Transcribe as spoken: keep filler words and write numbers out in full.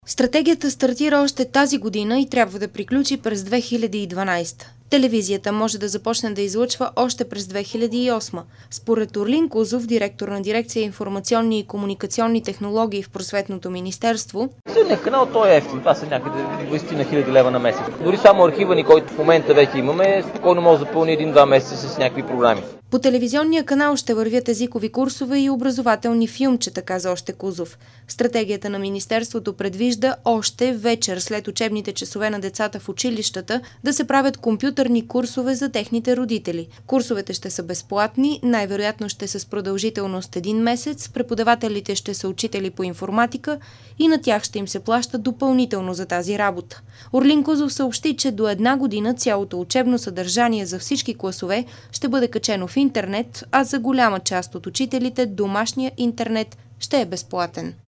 Стратегията стартира още тази година и трябва да приключи през две хиляди и дванадесета. Телевизията може да започне да излъчва още през две хиляди и осма. Според Орлин Кузов, директор на дирекция информационни и комуникационни технологии в Просветното министерство, Силният канал той е ефтин. Това са някъде двадесет хиляди лева на месец. Дори само архива ни, който в момента вече имаме, спокойно може да запълни един-два месеца с някакви програми. По телевизионния канал ще вървят езикови курсове и образователни филмчета, каза още Кузов. Стратегията на министерството предвижда още вечер след учебните часове на децата в училищата да се правят компютърни курсове за техните родители. Курсовете ще са безплатни, най-вероятно ще са с продължителност един месец, преподавателите ще са учители по информатика и на тях ще им се плаща допълнително за тази работа. Орлин Кузов съобщи, че до една година цялото учебно съдържание за всички класове ще бъде качено в интернет, а за голяма част от учителите домашния интернет ще е безплатен.